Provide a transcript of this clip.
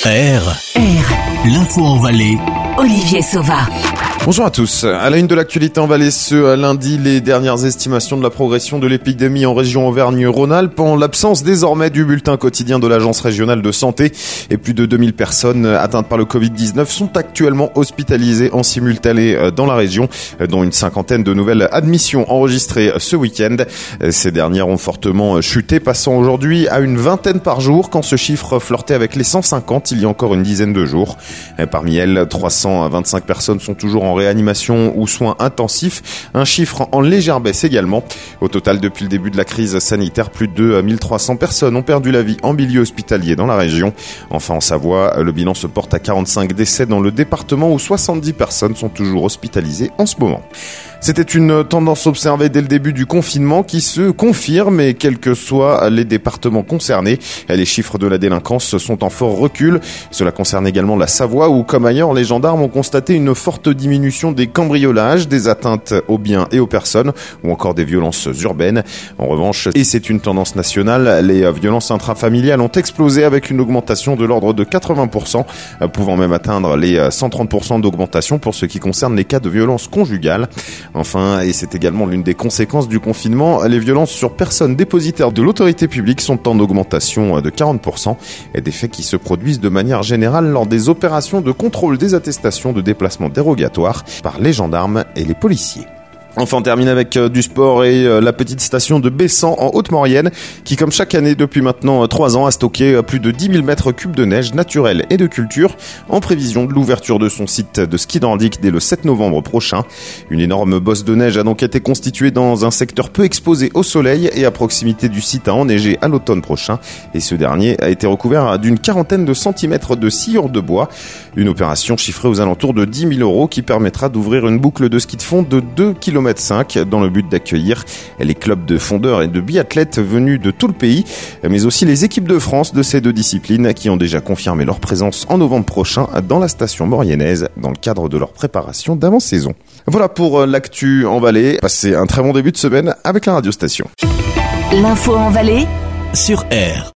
L'info en Valais. Olivier Sauva. Bonjour à tous. À la une de l'actualité en Valais ce lundi, les dernières estimations de la progression de l'épidémie en région Auvergne-Rhône-Alpes en l'absence désormais du bulletin quotidien de l'Agence régionale de santé. Et plus de 2000 personnes atteintes par le Covid-19 sont actuellement hospitalisées en simultané dans la région, dont une cinquantaine de nouvelles admissions enregistrées ce week-end. Ces dernières ont fortement chuté, passant aujourd'hui à une vingtaine par jour quand ce chiffre flirtait avec les 150 il y a encore une dizaine de jours. Parmi elles, 325 personnes sont toujours en réanimation ou soins intensifs, un chiffre en légère baisse également. Au total, depuis le début de la crise sanitaire, plus de 1300 personnes ont perdu la vie en milieu hospitalier dans la région. Enfin, en Savoie, le bilan se porte à 45 décès dans le département où 70 personnes sont toujours hospitalisées en ce moment. C'était une tendance observée dès le début du confinement qui se confirme et quels que soient les départements concernés, les chiffres de la délinquance sont en fort recul. Cela concerne également la Savoie où, comme ailleurs, les gendarmes ont constaté une forte diminution des cambriolages, des atteintes aux biens et aux personnes ou encore des violences urbaines. En revanche, et c'est une tendance nationale, les violences intrafamiliales ont explosé avec une augmentation de l'ordre de 80%, pouvant même atteindre les 130% d'augmentation pour ce qui concerne les cas de violences conjugales. Enfin, et c'est également l'une des conséquences du confinement, les violences sur personnes dépositaires de l'autorité publique sont en augmentation de 40%, et des faits qui se produisent de manière générale lors des opérations de contrôle des attestations de déplacement dérogatoires par les gendarmes et les policiers. Enfin, on termine avec du sport et la petite station de Bessan en Haute-Maurienne qui, comme chaque année depuis maintenant 3 ans, a stocké plus de 10 000 mètres cubes de neige naturelle et de culture en prévision de l'ouverture de son site de ski nordique dès le 7 novembre prochain. Une énorme bosse de neige a donc été constituée dans un secteur peu exposé au soleil et à proximité du site à enneiger à l'automne prochain. Et ce dernier a été recouvert d'une quarantaine de centimètres de sciure de bois. Une opération chiffrée aux alentours de 10 000 € qui permettra d'ouvrir une boucle de ski de fond de 2,5 km dans le but d'accueillir les clubs de fondeurs et de biathlètes venus de tout le pays, mais aussi les équipes de France de ces deux disciplines qui ont déjà confirmé leur présence en novembre prochain dans la station mauriennaise dans le cadre de leur préparation d'avant-saison. Voilà pour l'actu en Valais. Passez un très bon début de semaine avec la radio station. L'info en Valais Sur R.